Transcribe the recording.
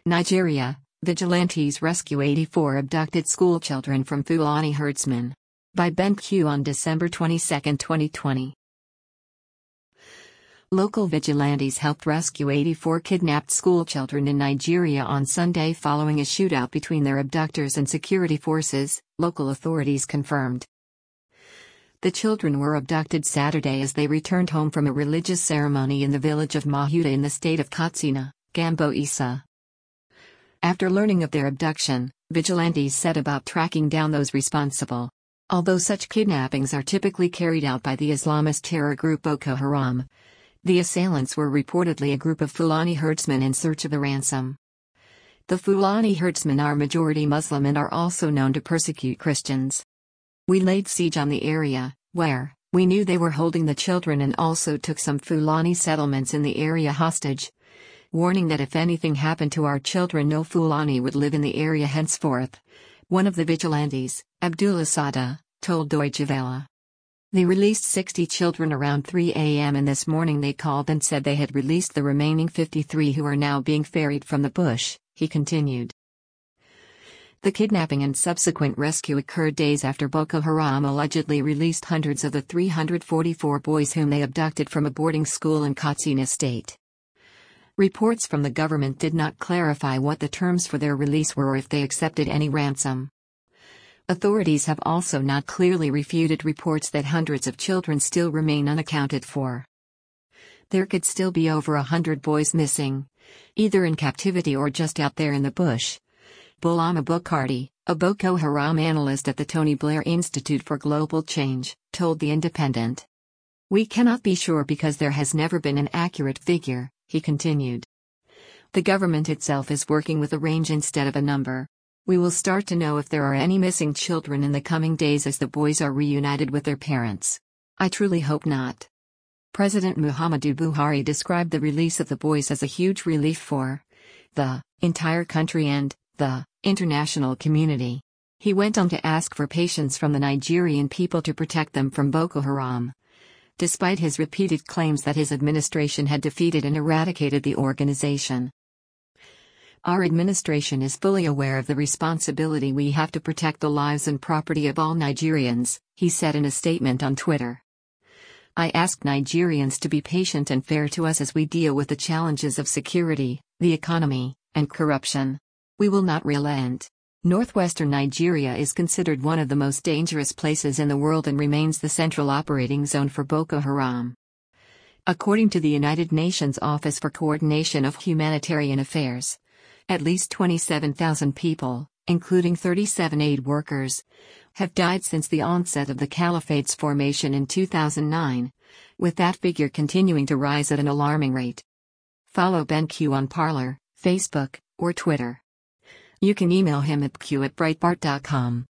Nigeria, vigilantes rescue 84 abducted schoolchildren from Fulani herdsmen. By BenQ on December 22, 2020. Local vigilantes helped rescue 84 kidnapped schoolchildren in Nigeria on Sunday following a shootout between their abductors and security forces, local authorities confirmed. The children were abducted Saturday as they returned home from a religious ceremony in the village of Mahuta in the state of Katsina, Gambo Isa. After learning of their abduction, vigilantes set about tracking down those responsible. Although such kidnappings are typically carried out by the Islamist terror group Boko Haram, the assailants were reportedly a group of Fulani herdsmen in search of the ransom. The Fulani herdsmen are majority Muslim and are also known to persecute Christians. We laid siege on the area, where we knew they were holding the children, and also took some Fulani settlements in the area hostage, warning that if anything happened to our children, no Fulani would live in the area henceforth, one of the vigilantes, Abdullah Sada, told Deutsche Welle. They released 60 children around 3 a.m. and this morning they called and said they had released the remaining 53 who are now being ferried from the bush, he continued. The kidnapping and subsequent rescue occurred days after Boko Haram allegedly released hundreds of the 344 boys whom they abducted from a boarding school in Katsina State. Reports from the government did not clarify what the terms for their release were or if they accepted any ransom. Authorities have also not clearly refuted reports that hundreds of children still remain unaccounted for. There could still be over 100 boys missing, either in captivity or just out there in the bush. Bulama Bukharti, a Boko Haram analyst at the Tony Blair Institute for Global Change, told The Independent. We cannot be sure because there has never been an accurate figure, he continued. The government itself is working with a range instead of a number. We will start to know if there are any missing children in the coming days as the boys are reunited with their parents. I truly hope not. President Muhammadu Buhari described the release of the boys as a huge relief for the entire country and the international community. He went on to ask for patience from the Nigerian people to protect them from Boko Haram, despite his repeated claims that his administration had defeated and eradicated the organization. Our administration is fully aware of the responsibility we have to protect the lives and property of all Nigerians, he said in a statement on Twitter. I ask Nigerians to be patient and fair to us as we deal with the challenges of security, the economy, and corruption. We will not relent. Northwestern Nigeria is considered one of the most dangerous places in the world and remains the central operating zone for Boko Haram. According to the United Nations Office for Coordination of Humanitarian Affairs, at least 27,000 people, including 37 aid workers, have died since the onset of the caliphate's formation in 2009, with that figure continuing to rise at an alarming rate. Follow BenQ on Parler, Facebook, or Twitter. You can email him at q@breitbart.com.